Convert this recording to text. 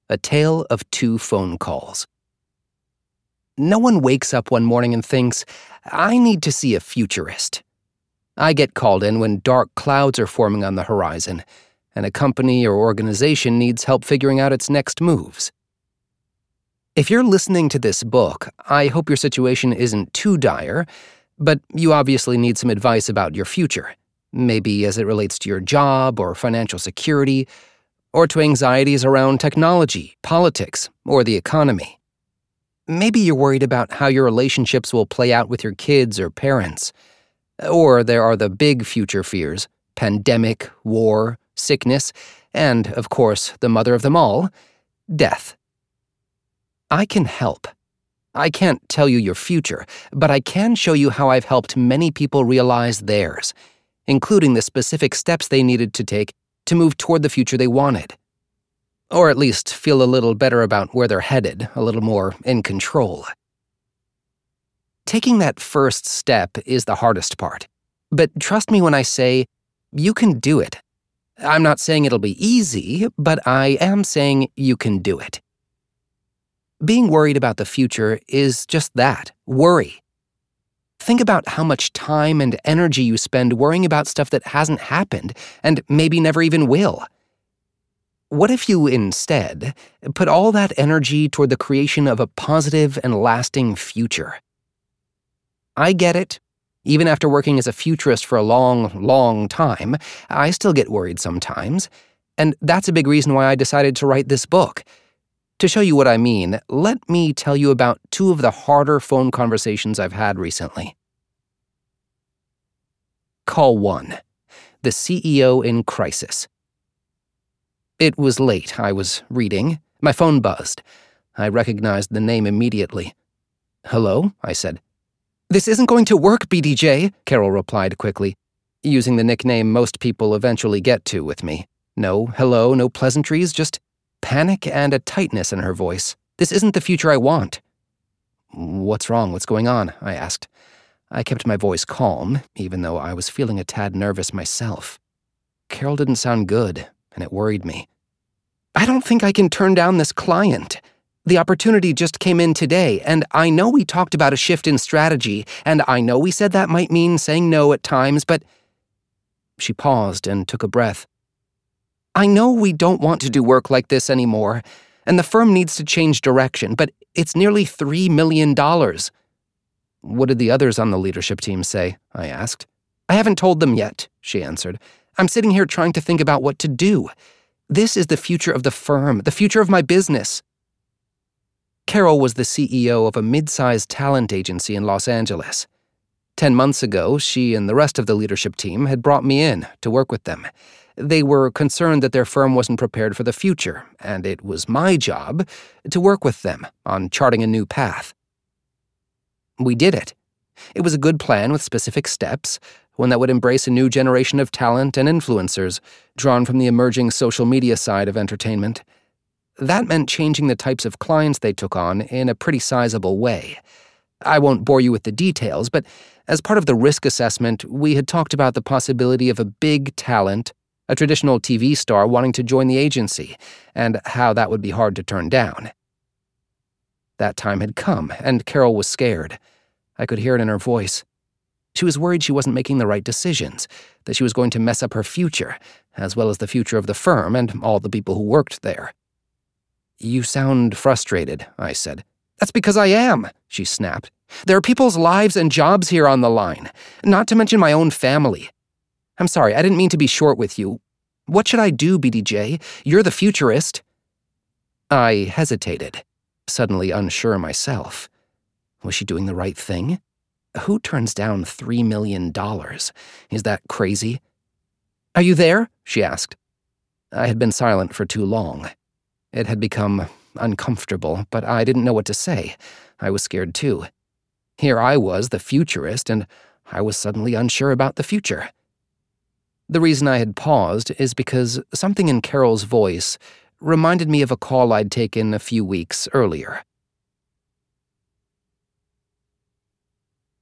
A Tale of Two Phone Calls. No one wakes up one morning and thinks, I need to see a futurist. I get called in when dark clouds are forming on the horizon, and a company or organization needs help figuring out its next moves. If you're listening to this book, I hope your situation isn't too dire, but you obviously need some advice about your future, maybe as it relates to your job or financial security, or to anxieties around technology, politics, or the economy. Maybe you're worried about how your relationships will play out with your kids or parents. Or there are the big future fears: pandemic, war, sickness, and, of course, the mother of them all, death. I can help. I can't tell you your future, but I can show you how I've helped many people realize theirs, including the specific steps they needed to take to move toward the future they wanted. Or at least feel a little better about where they're headed, a little more in control. Taking that first step is the hardest part. But trust me when I say, you can do it. I'm not saying it'll be easy, but I am saying you can do it. Being worried about the future is just that, worry. Think about how much time and energy you spend worrying about stuff that hasn't happened and maybe never even will. What if you instead put all that energy toward the creation of a positive and lasting future? I get it. Even after working as a futurist for a long, long time, I still get worried sometimes, and that's a big reason why I decided to write this book. To show you what I mean, let me tell you about two of the harder phone conversations I've had recently. Call 1. The CEO in Crisis. It was late. I was reading. My phone buzzed. I recognized the name immediately. Hello? I said. This isn't going to work, BDJ, Carol replied quickly, using the nickname most people eventually get to with me. No hello, no pleasantries, just panic and a tightness in her voice. This isn't the future I want. What's wrong? What's going on? I asked. I kept my voice calm, even though I was feeling a tad nervous myself. Carol didn't sound good, and it worried me. I don't think I can turn down this client. The opportunity just came in today, and I know we talked about a shift in strategy, and I know we said that might mean saying no at times, but... She paused and took a breath. I know we don't want to do work like this anymore, and the firm needs to change direction, but it's nearly $3 million. What did the others on the leadership team say? I asked. I haven't told them yet, she answered. I'm sitting here trying to think about what to do. This is the future of the firm, the future of my business. Carol was the CEO of a mid-sized talent agency in Los Angeles. 10 months ago, she and the rest of the leadership team had brought me in to work with them. They were concerned that their firm wasn't prepared for the future, and it was my job to work with them on charting a new path. We did it. It was a good plan with specific steps, one that would embrace a new generation of talent and influencers, drawn from the emerging social media side of entertainment. That meant changing the types of clients they took on in a pretty sizable way. I won't bore you with the details, but as part of the risk assessment, we had talked about the possibility of a big talent, a traditional TV star wanting to join the agency, and how that would be hard to turn down. That time had come, and Carol was scared. I could hear it in her voice. She was worried she wasn't making the right decisions, that she was going to mess up her future, as well as the future of the firm and all the people who worked there. You sound frustrated, I said. That's because I am, she snapped. There are people's lives and jobs here on the line, not to mention my own family. I'm sorry, I didn't mean to be short with you. What should I do, BDJ? You're the futurist. I hesitated, suddenly unsure myself. Was she doing the right thing? Who turns down $3 million? Is that crazy? Are you there? She asked. I had been silent for too long. It had become uncomfortable, but I didn't know what to say. I was scared too. Here I was, the futurist, and I was suddenly unsure about the future. The reason I had paused is because something in Carol's voice reminded me of a call I'd taken a few weeks earlier.